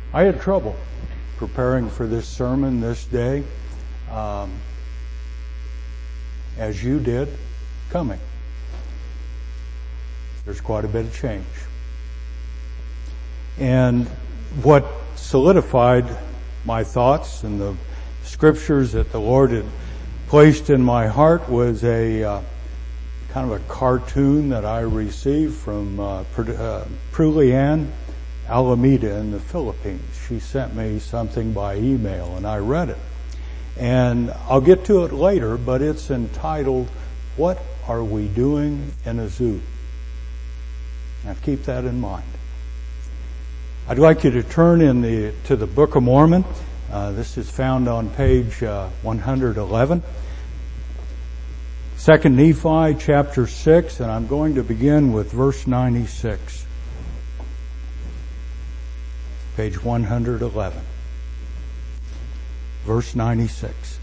I had trouble preparing for this sermon this day, as you did coming. There's quite a bit of change. And what solidified my thoughts and the scriptures that the Lord had placed in my heart was a kind of a cartoon that I received from Prulian Alameda in the Philippines. She sent me something by email and I read it. And I'll get to it later, but it's entitled, "What Are We Doing in a Zoo?" Now keep that in mind. I'd like you to turn to the Book of Mormon. This is found on page 111. 2 Nephi chapter 6, and I'm going to begin with verse 96. Page 111. Verse 96.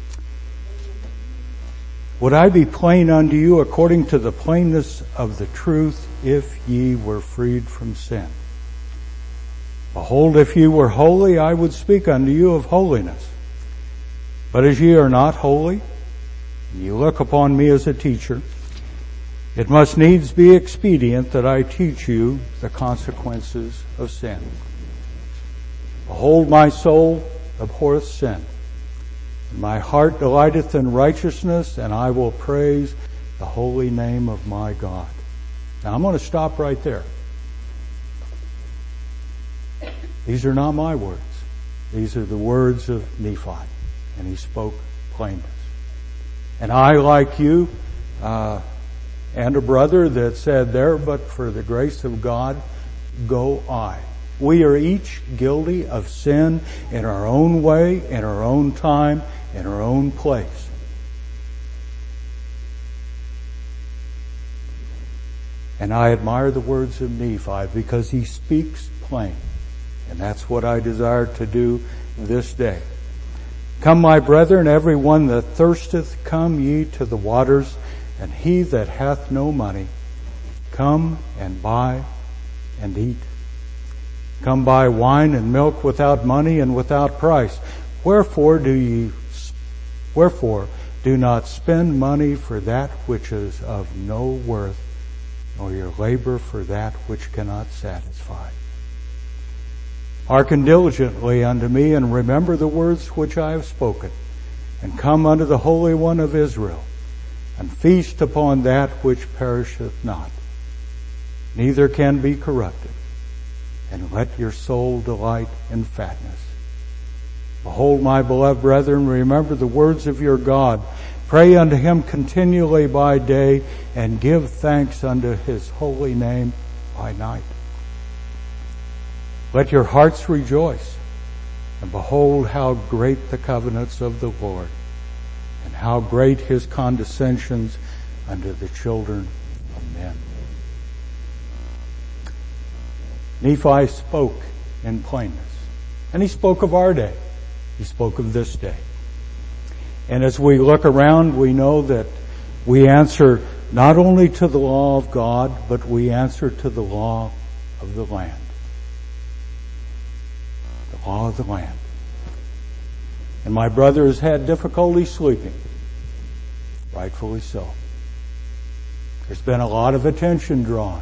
"Would I be plain unto you according to the plainness of the truth, if ye were freed from sin? Behold, if ye were holy, I would speak unto you of holiness. But as ye are not holy, and ye look upon me as a teacher, it must needs be expedient that I teach you the consequences of sin. Behold, my soul abhorreth sin, and my heart delighteth in righteousness, and I will praise the holy name of my God." Now I'm going to stop right there. These are not my words. These are the words of Nephi, and he spoke plainness. And I, like you, and a brother that said, "There, but for the grace of God, go I." We are each guilty of sin in our own way, in our own time, in our own place. And I admire the words of Nephi because he speaks plain. And that's what I desire to do this day. "Come, my brethren, every one that thirsteth, come ye to the waters, and he that hath no money, come and buy and eat. Come buy wine and milk without money and without price. Wherefore do not spend money for that which is of no worth, nor your labor for that which cannot satisfy. Hearken diligently unto me, and remember the words which I have spoken, and come unto the Holy One of Israel, and feast upon that which perisheth not, neither can be corrupted, and let your soul delight in fatness. Behold, my beloved brethren, remember the words of your God. Pray unto him continually by day, and give thanks unto his holy name by night. Let your hearts rejoice, and behold how great the covenants of the Lord, and how great his condescensions unto the children of men. Nephi spoke in plainness, and he spoke of our day. He spoke of this day. And as we look around, we know that we answer not only to the law of God, but we answer to the law of the land. The law of the land. And my brother has had difficulty sleeping. Rightfully so. There's been a lot of attention drawn.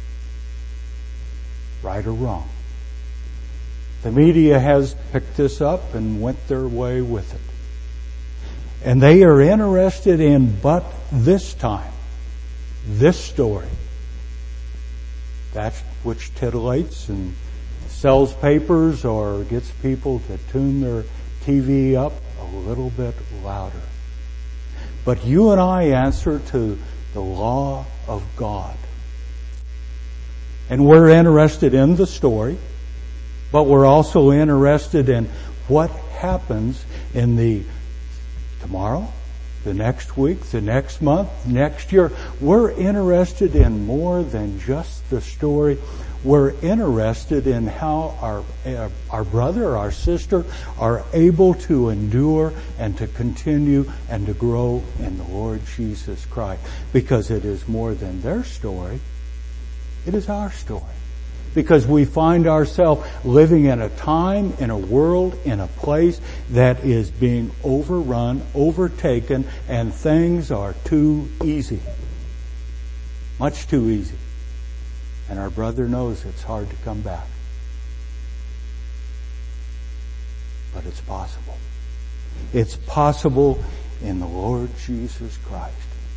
Right or wrong. The media has picked this up and went their way with it. And they are interested in but this time, this story. That which titillates and sells papers or gets people to tune their TV up a little bit louder. But you and I answer to the law of God. And we're interested in the story, but we're also interested in what happens in the tomorrow, the next week, the next month, next year. We're interested in more than just the story. We're interested in how our brother, our sister are able to endure and to continue and to grow in the Lord Jesus Christ. Because it is more than their story. It is our story. because we find ourselves living in a time, in a world, in a place that is being overrun, overtaken, and things are too easy. Much too easy. And our brother knows it's hard to come back. But it's possible. It's possible in the Lord Jesus Christ.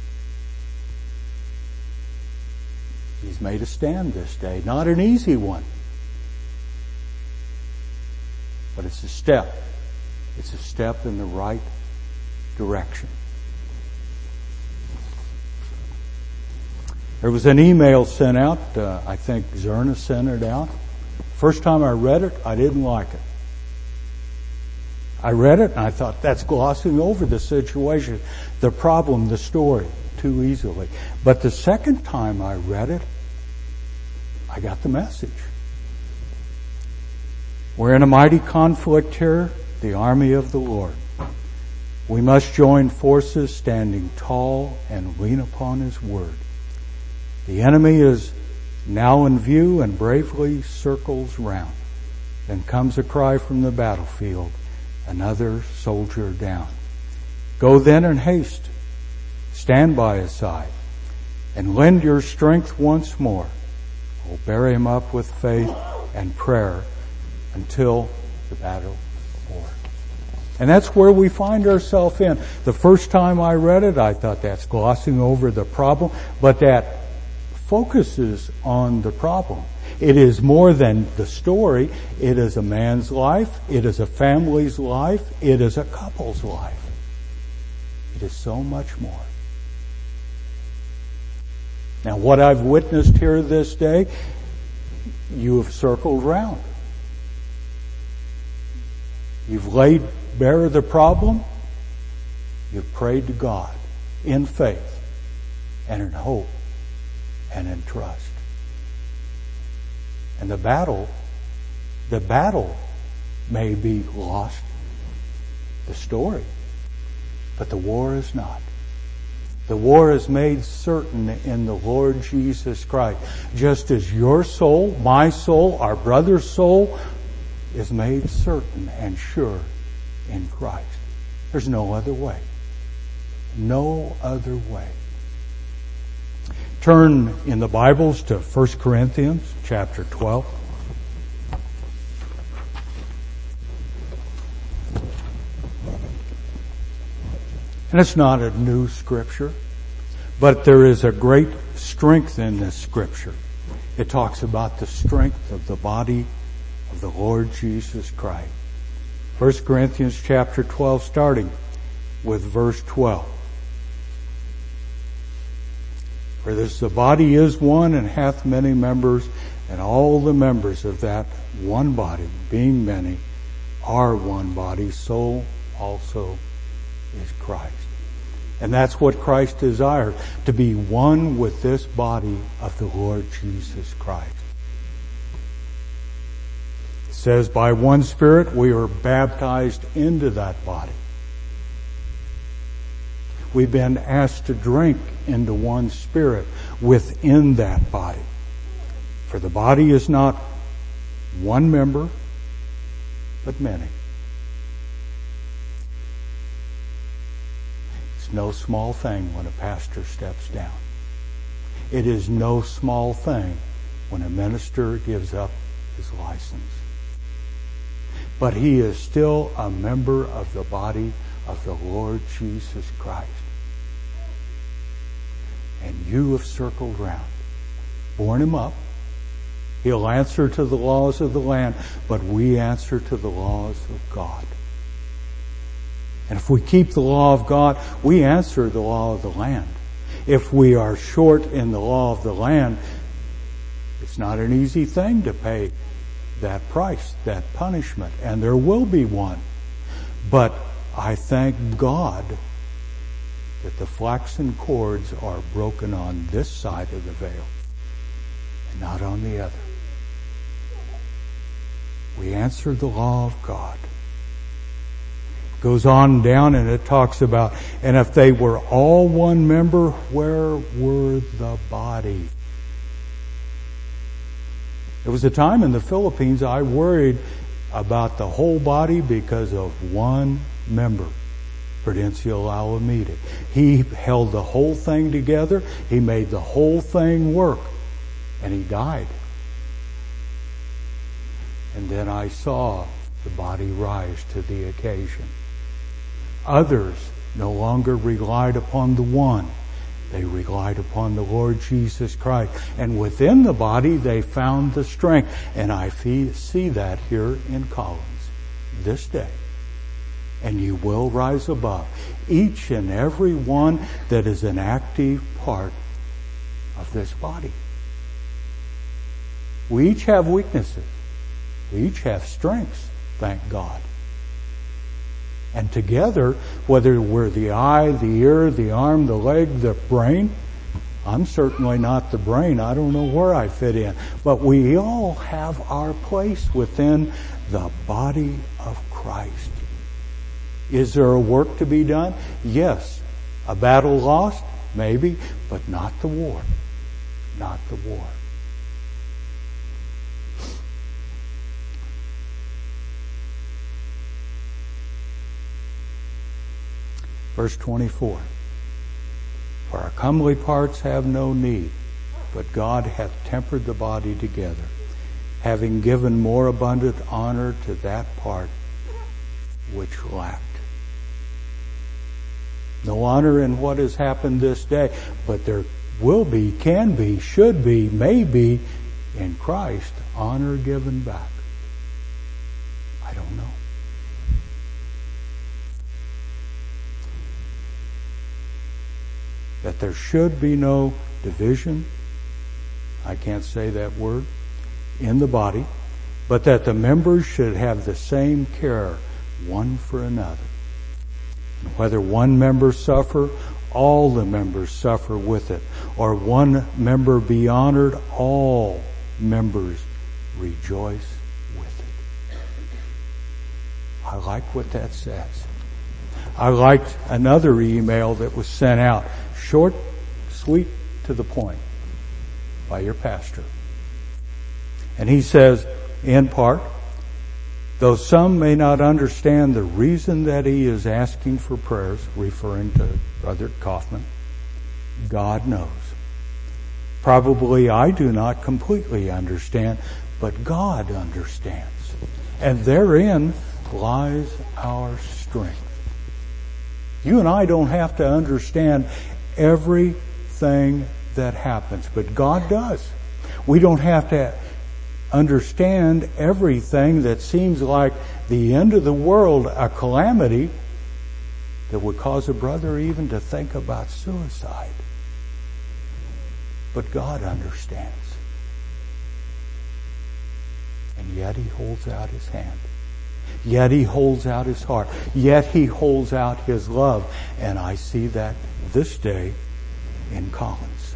He's made a stand this day. Not an easy one. But it's a step. It's a step in the right direction. There was an email sent out. I think Zerna sent it out. First time I read it, I didn't like it. I read it and I thought, that's glossing over the situation, the problem, the story too easily. But the second time I read it, I got the message. We're in a mighty conflict here, the army of the Lord. We must join forces, standing tall and lean upon His word. The enemy is now in view and bravely circles round. Then comes a cry from the battlefield, another soldier down. Go then in haste, stand by his side, and lend your strength once more. We'll bury him up with faith and prayer until the battle is over. And that's where we find ourselves in. The first time I read it, I thought that's glossing over the problem, but that focuses on the problem. It is more than the story. It is a man's life. It is a family's life. It is a couple's life. It is so much more. Now, what I've witnessed here this day, you have circled round. You've laid bare the problem. You've prayed to God in faith and in hope and in trust. And the battle may be lost, the story, but the war is not. The war is made certain in the Lord Jesus Christ. Just as your soul, my soul, our brother's soul is made certain and sure in Christ. There's no other way. No other way. Turn in the Bibles to 1 Corinthians chapter 12. And it's not a new scripture, but there is a great strength in this scripture. It talks about the strength of the body of the Lord Jesus Christ. 1 Corinthians chapter 12, starting with verse 12. For this, the body is one and hath many members, and all the members of that one body, being many, are one body, so also is Christ. And that's what Christ desired, to be one with this body of the Lord Jesus Christ. It says, by one Spirit we are baptized into that body. We've been asked to drink into one Spirit within that body. For the body is not one member, but many. It's no small thing when a pastor steps down. It is no small thing when a minister gives up his license. But he is still a member of the body of the Lord Jesus Christ. And you have circled round, borne him up. He'll answer to the laws of the land, but we answer to the laws of God. And if we keep the law of God, we answer the law of the land. If we are short in the law of the land, it's not an easy thing to pay that price, that punishment, and there will be one. But I thank God that the flaxen cords are broken on this side of the veil and not on the other. We answer the law of God. It goes on down and it talks about, and if they were all one member, where were the body? There was a time in the Philippines I worried about the whole body because of one member, Prudencio Alameda. He held the whole thing together. He made the whole thing work. And he died. And then I saw the body rise to the occasion. Others no longer relied upon the one. They relied upon the Lord Jesus Christ. And within the body, they found the strength. And I see that here in Collins this day. And you will rise above each and every one that is an active part of this body. We each have weaknesses. We each have strengths, thank God. And together, whether we're the eye, the ear, the arm, the leg, the brain, I'm certainly not the brain. I don't know where I fit in. But we all have our place within the body of Christ. Is there a work to be done? Yes. A battle lost? Maybe. But not the war. Not the war. Verse 24. For our comely parts have no need, but God hath tempered the body together, having given more abundant honor to that part which lacked. No honor in what has happened this day, but there will be, can be, should be, may be in Christ honor given back. I don't know. That there should be no division, I can't say that word, in the body, but that the members should have the same care one for another. And whether one member suffer, all the members suffer with it, or one member be honored, all members rejoice with it. I like what that says. I liked another email that was sent out, short, sweet, to the point, by your pastor. And he says, in part, though some may not understand the reason that he is asking for prayers, referring to Brother Kaufman, God knows. Probably I do not completely understand, but God understands. And therein lies our strength. You and I don't have to understand everything that happens, but God does. We don't have to understand everything that seems like the end of the world, a calamity that would cause a brother even to think about suicide. But God understands. And yet He holds out His hand. Yet He holds out His heart. Yet He holds out His love. And I see that this day in Collins.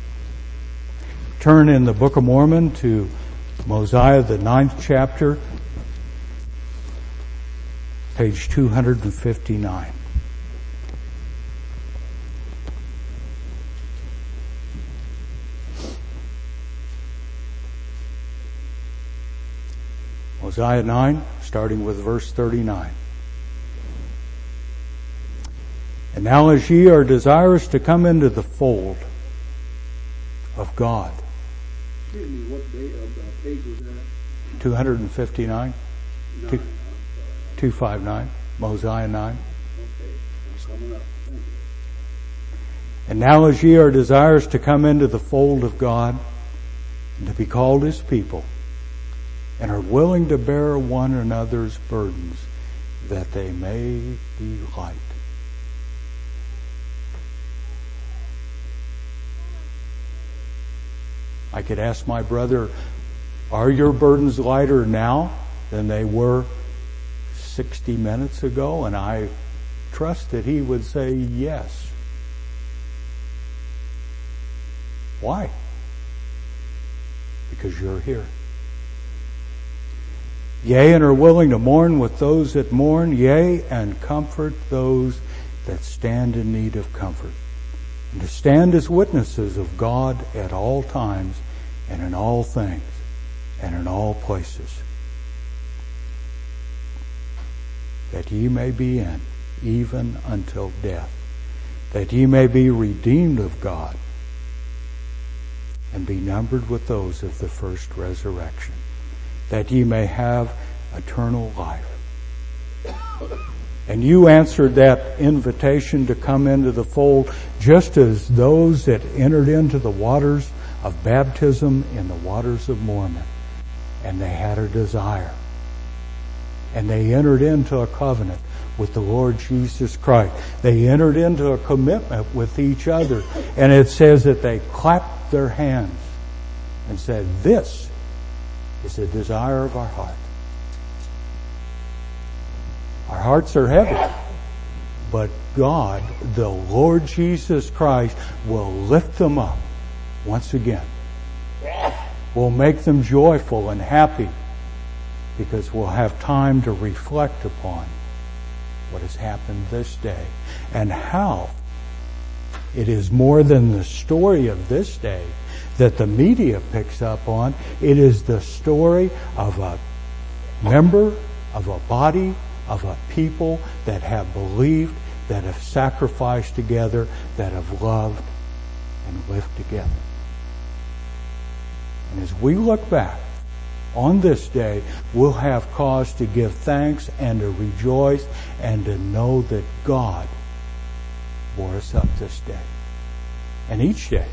Turn in the Book of Mormon to Mosiah, the 9th chapter, page 259. Mosiah 9, starting with verse 39. And now as ye are desirous to come into the fold of God. Excuse me, what page was that? 259? 259, Mosiah 9. Okay, I'm coming up. Thank you. And now as ye are desirous to come into the fold of God, and to be called His people, and are willing to bear one another's burdens, that they may be light. I could ask my brother, are your burdens lighter now than they were 60 minutes ago? And I trust that he would say yes. Why? Because you're here. Yea, and are willing to mourn with those that mourn, yea, and comfort those that stand in need of comfort. And to stand as witnesses of God at all times and in all things, and in all places, that ye may be in, even until death, that ye may be redeemed of God, and be numbered with those of the first resurrection, that ye may have eternal life. And you answered that invitation to come into the fold just as those that entered into the waters of baptism in the waters of Mormon. And they had a desire. And they entered into a covenant with the Lord Jesus Christ. They entered into a commitment with each other. And it says that they clapped their hands and said, "This is the desire of our heart." Our hearts are heavy, but God, the Lord Jesus Christ, will lift them up once again. Will make them joyful and happy because we'll have time to reflect upon what has happened this day and how it is more than the story of this day that the media picks up on. It is the story of a member of a body of a people that have believed, that have sacrificed together, that have loved and lived together. And as we look back on this day, we'll have cause to give thanks and to rejoice and to know that God bore us up this day and each day.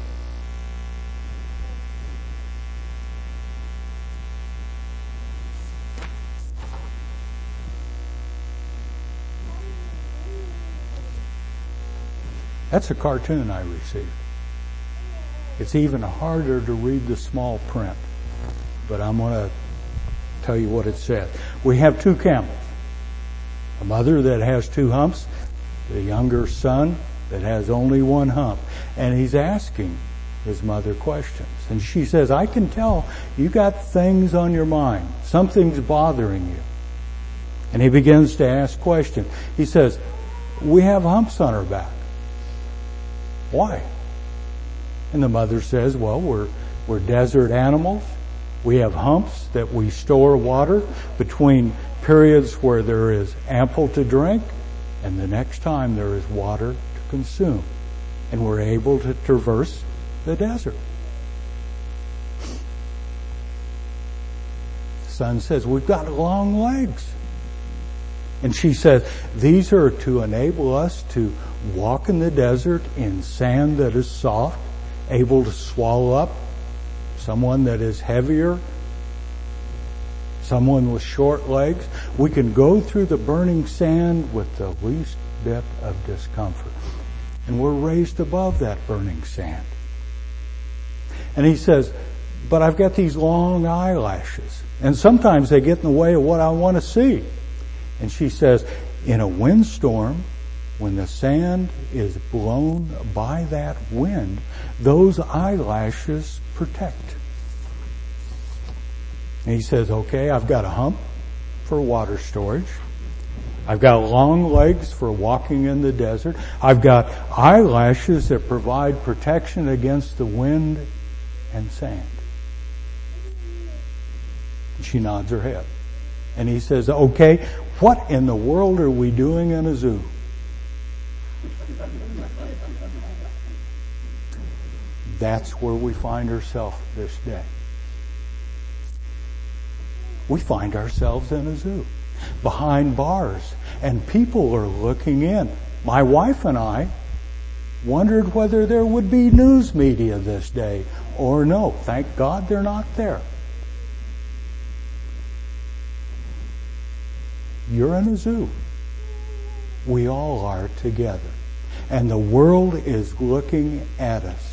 That's a cartoon I received. It's even harder to read the small print, but I'm going to tell you what it says. We have two camels. A mother that has two humps, the younger son that has only one hump. And he's asking his mother questions. And she says, "I can tell you got things on your mind. Something's bothering you." And he begins to ask questions. He says, "We have humps on our back. Why?" And the mother says, "Well, we're desert animals. We have humps that we store water between periods where there is ample to drink and the next time there is water to consume. And we're able to traverse the desert." The son says, "We've got long legs." And she says, "These are to enable us to walk in the desert in sand that is soft, able to swallow up someone that is heavier, someone with short legs. We can go through the burning sand with the least bit of discomfort. And we're raised above that burning sand." And he says, "But I've got these long eyelashes, and sometimes they get in the way of what I want to see." And she says, "In a windstorm, when the sand is blown by that wind, those eyelashes protect." And he says, "Okay, I've got a hump for water storage. I've got long legs for walking in the desert. I've got eyelashes that provide protection against the wind and sand." She nods her head. And he says, "Okay, what in the world are we doing in a zoo?" That's where we find ourselves this day. We find ourselves in a zoo, behind bars, and people are looking in. My wife and I wondered whether there would be news media this day or no. Thank God they're not there. You're in a zoo. We all are together. And the world is looking at us.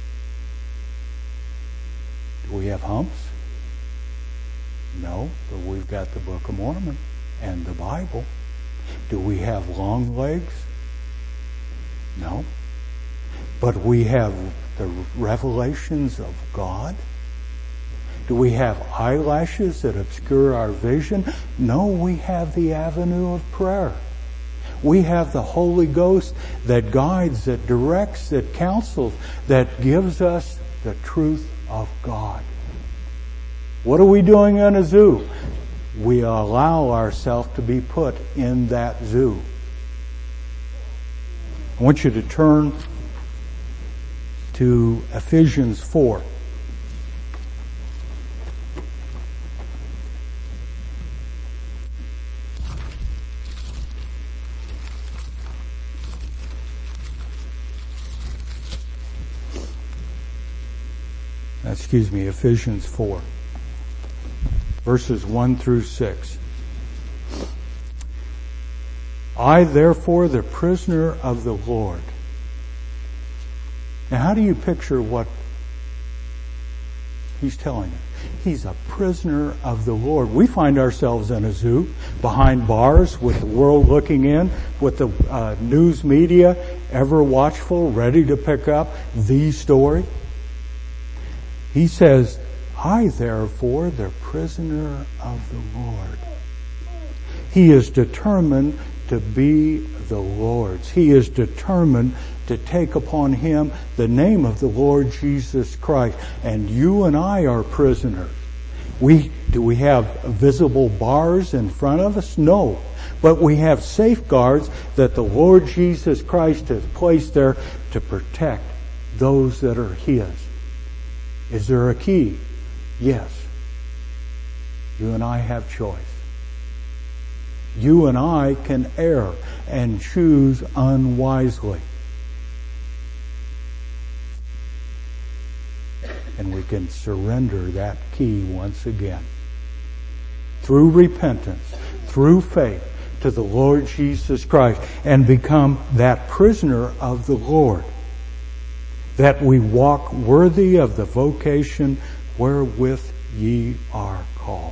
Do we have humps? No, but we've got the Book of Mormon and the Bible. Do we have long legs? No. But we have the revelations of God. Do we have eyelashes that obscure our vision? No, we have the avenue of prayer. We have the Holy Ghost that guides, that directs, that counsels, that gives us the truth of God. What are we doing in a zoo? We allow ourselves to be put in that zoo. I want you to turn to Ephesians 4. Ephesians 4, verses 1 through 6. I, therefore, the prisoner of the Lord. Now, how do you picture what he's telling us? He's a prisoner of the Lord. We find ourselves in a zoo, behind bars, with the world looking in, with the news media ever watchful, ready to pick up the story. He says, I, therefore, the prisoner of the Lord. He is determined to be the Lord's. He is determined to take upon him the name of the Lord Jesus Christ. And you and I are prisoners. Do we have visible bars in front of us? No. But we have safeguards that the Lord Jesus Christ has placed there to protect those that are his. Is there a key? Yes. You and I have choice. You and I can err and choose unwisely. And we can surrender that key once again. Through repentance, through faith to the Lord Jesus Christ, and become that prisoner of the Lord. That we walk worthy of the vocation wherewith ye are called.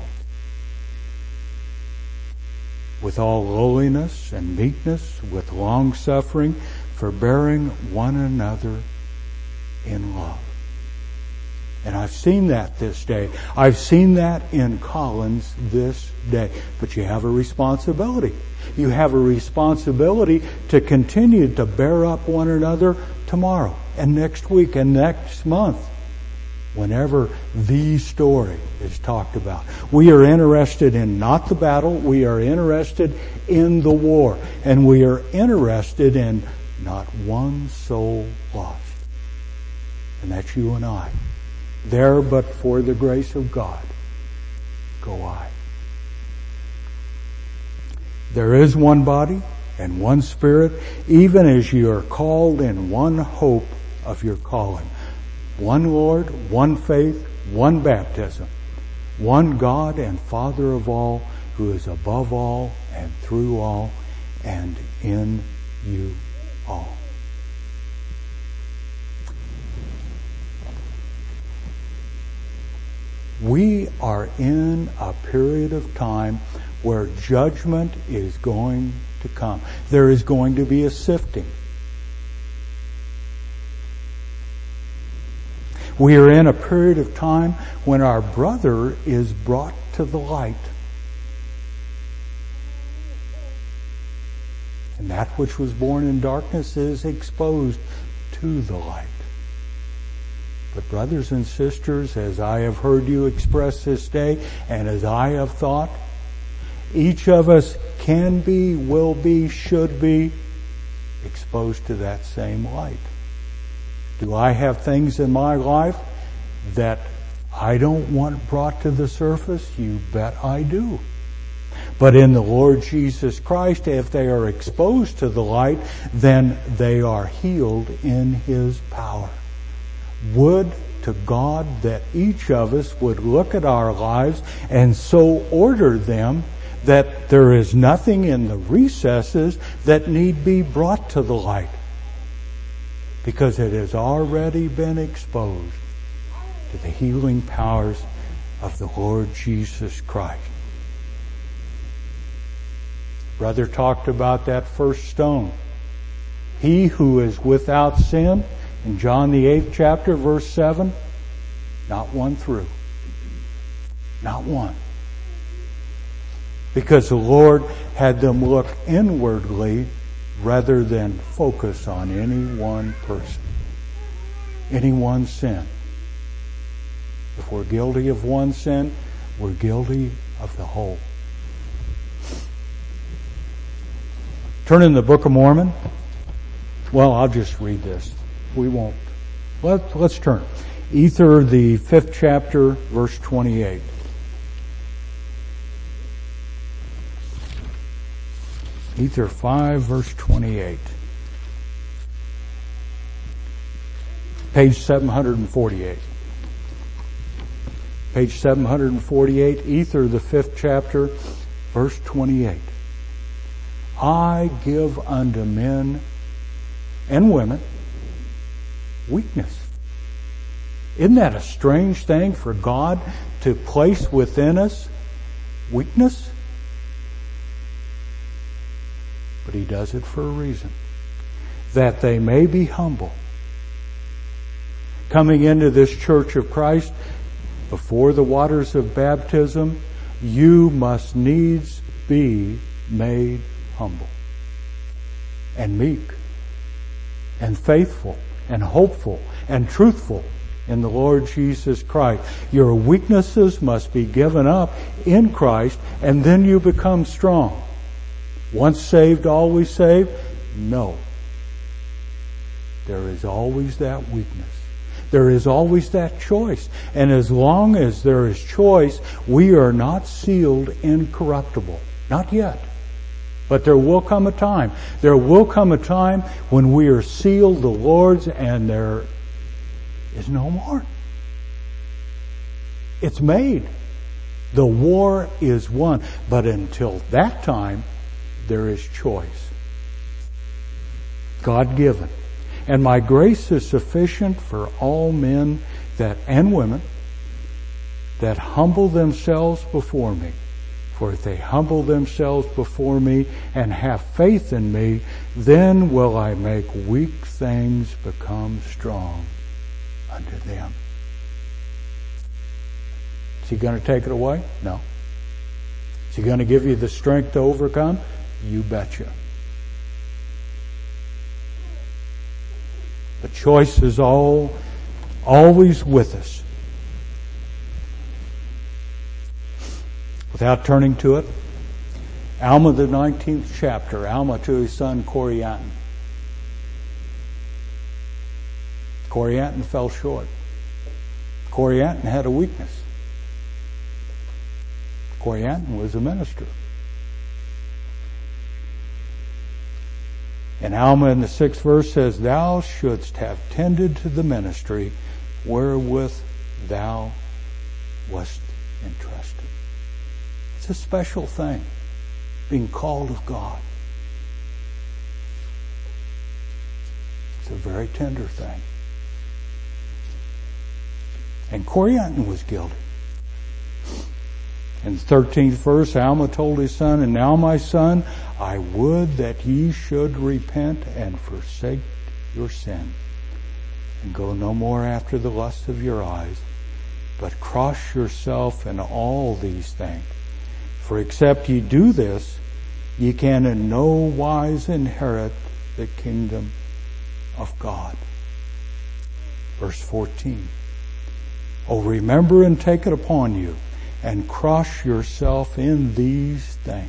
With all lowliness and meekness, with long suffering, forbearing one another in love. And I've seen that this day. I've seen that in Collins this day. But you have a responsibility. You have a responsibility to continue to bear up one another tomorrow and next week and next month, whenever the story is talked about. We are interested in not the battle, we are interested in the war, and we are interested in not one soul lost. And that's you and I. There but for the grace of God go I. There is one body and one Spirit, even as you are called in one hope of your calling. One Lord, one faith, one baptism, one God and Father of all, who is above all and through all and in you all. We are in a period of time where judgment is going to come. There is going to be a sifting. We are in a period of time when our brother is brought to the light. And that which was born in darkness is exposed to the light. But brothers and sisters, as I have heard you express this day, and as I have thought, each of us can be, will be, should be exposed to that same light. Do I have things in my life that I don't want brought to the surface? You bet I do. But in the Lord Jesus Christ, if they are exposed to the light, then they are healed in His power. Would to God that each of us would look at our lives and so order them that there is nothing in the recesses that need be brought to the light, because it has already been exposed to the healing powers of the Lord Jesus Christ. Brother talked about that first stone. He who is without sin, in John the 8th chapter, verse 7, not one threw. Not one. Because the Lord had them look inwardly rather than focus on any one person, any one sin. If we're guilty of one sin, we're guilty of the whole. Turn in the Book of Mormon. Well, I'll just read this. We won't. Let's turn. Ether, the 5th chapter, verse 28. Ether 5, verse 28. Page 748. Page 748, Ether, the 5th chapter, verse 28. I give unto men and women weakness. Isn't that a strange thing for God to place within us weakness? But He does it for a reason. That they may be humble. Coming into this church of Christ, before the waters of baptism, you must needs be made humble and meek and faithful and hopeful and truthful in the Lord Jesus Christ. Your weaknesses must be given up in Christ, and then you become strong. Once saved, always saved? No. There is always that weakness. There is always that choice. And as long as there is choice, we are not sealed incorruptible. Not yet. But there will come a time. There will come a time when we are sealed the Lord's and there is no more. It's made. The war is won. But until that time, there is choice. God-given. And my grace is sufficient for all men and women that humble themselves before me. For if they humble themselves before me and have faith in me, then will I make weak things become strong unto them. Is He going to take it away? No. Is He going to give you the strength to overcome? You betcha. The choice is always with us. Without turning to it, Alma, the 19th chapter, Alma to his son Corianton. Corianton fell short. Corianton had a weakness. Corianton was a minister. And Alma in the 6th verse says, Thou shouldst have tended to the ministry wherewith thou wast entrusted. It's a special thing, being called of God. It's a very tender thing. And Corianton was guilty. In the 13th verse, Alma told his son, And now, my son, I would that ye should repent and forsake your sin, and go no more after the lust of your eyes, but cross yourself in all these things. For except ye do this, ye can in no wise inherit the kingdom of God. Verse 14. Oh, remember and take it upon you, and cross yourself in these things.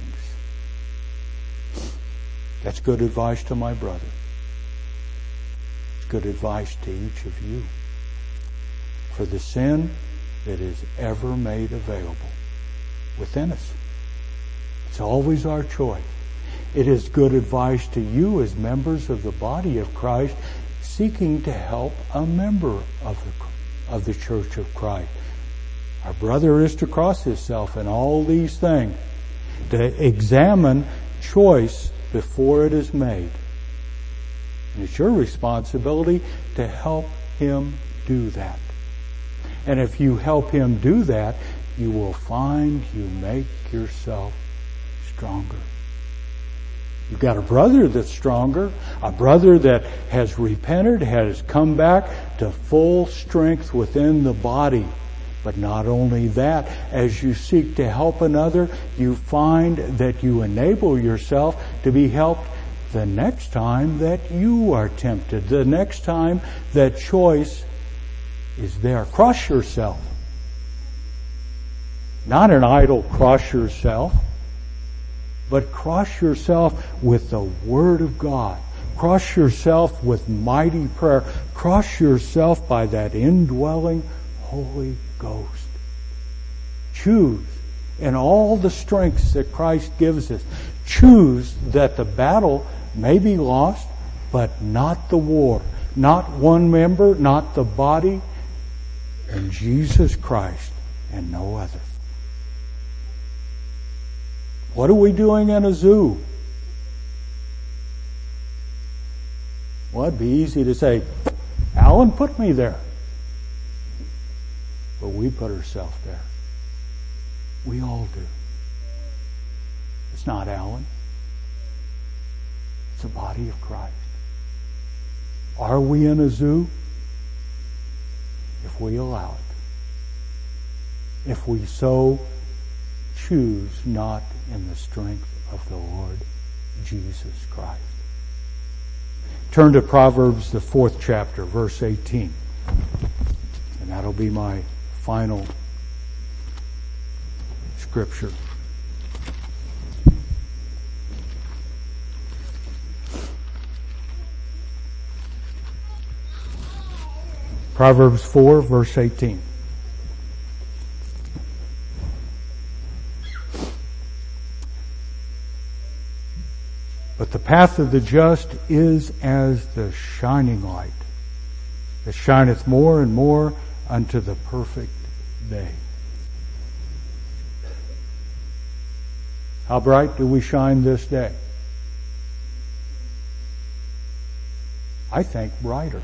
That's good advice to my brother. It's good advice to each of you. For the sin that is ever made available within us. It's always our choice. It is good advice to you as members of the body of Christ seeking to help a member of the Church of Christ. Our brother is to cross himself in all these things, to examine choice before it is made. And it's your responsibility to help him do that. And if you help him do that, you will find you make yourself stronger. You've got a brother that's stronger, a brother that has repented, has come back to full strength within the body. But not only that, as you seek to help another, you find that you enable yourself to be helped the next time that you are tempted, the next time that choice is there. Cross yourself. Not an idle cross yourself, but cross yourself with the Word of God. Cross yourself with mighty prayer. Cross yourself by that indwelling Holy Ghost. Choose in all the strengths that Christ gives us. Choose that the battle may be lost, but not the war. Not one member, not the body, and Jesus Christ and no other. What are we doing in a zoo? Well, it'd be easy to say, Alan put me there. But we put ourselves there. We all do. It's not Alan. It's the body of Christ. Are we in a zoo? If we allow it. If we so choose not in the strength of the Lord Jesus Christ. Turn to Proverbs, the 4th chapter, verse 18. And that'll be my final scripture. Proverbs 4, verse 18. But the path of the just is as the shining light, that shineth more and more unto the perfect day. How bright do we shine this day? I think brighter.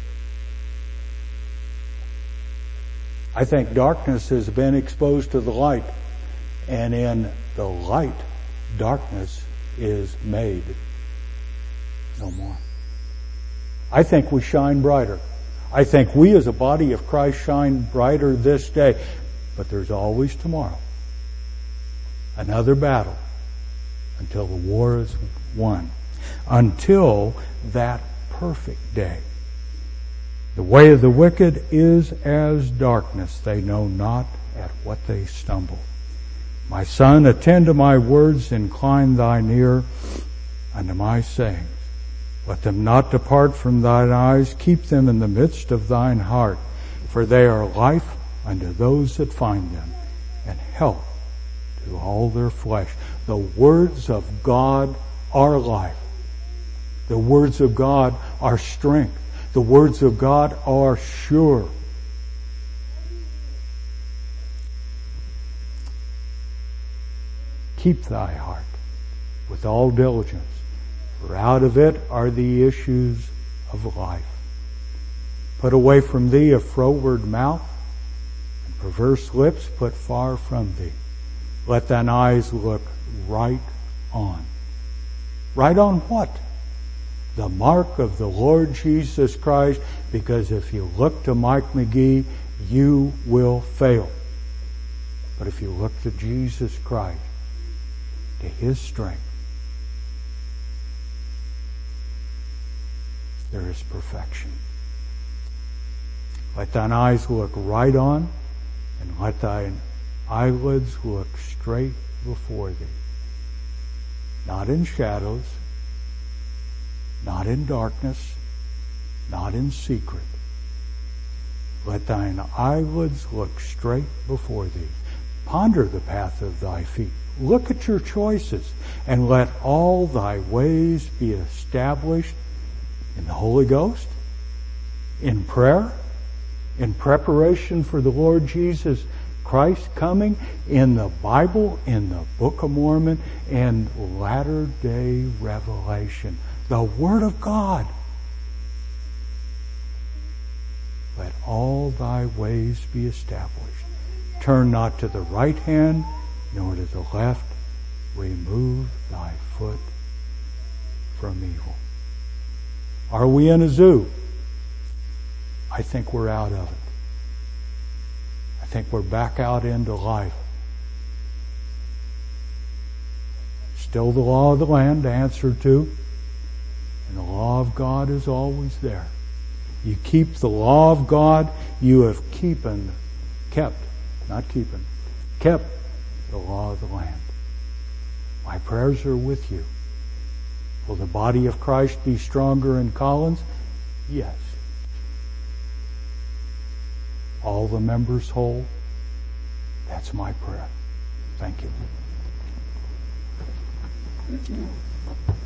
I think darkness has been exposed to the light, and in the light, darkness is made no more. I think we shine brighter. I think we as a body of Christ shine brighter this day, but there's always tomorrow. Another battle until the war is won. Until that perfect day. The way of the wicked is as darkness. They know not at what they stumble. My son, attend to my words, incline thine ear unto my sayings. Let them not depart from thine eyes. Keep them in the midst of thine heart. For they are life unto those that find them, and health to all their flesh. The words of God are life. The words of God are strength. The words of God are sure. Keep thy heart with all diligence, for out of it are the issues of life. Put away from thee a froward mouth, and perverse lips put far from thee. Let thine eyes look right on. Right on what? The mark of the Lord Jesus Christ, because if you look to Mike McGee, you will fail. But if you look to Jesus Christ, to His strength, there is perfection. Let thine eyes look right on, and let thine eyelids look straight before thee. Not in shadows, not in darkness, not in secret. Let thine eyelids look straight before thee. Ponder the path of thy feet. Look at your choices, and let all thy ways be established in the Holy Ghost, in prayer, in preparation for the Lord Jesus Christ coming, in the Bible, in the Book of Mormon, and latter-day revelation. The Word of God. Let all thy ways be established. Turn not to the right hand, nor to the left. Remove thy foot from evil. Are we in a zoo? I think we're out of it. I think we're back out into life. Still the law of the land to answer to. And the law of God is always there. You keep the law of God, you have kept kept the law of the land. My prayers are with you. Will the body of Christ be stronger in Collins? Yes. All the members whole? That's my prayer. Thank you.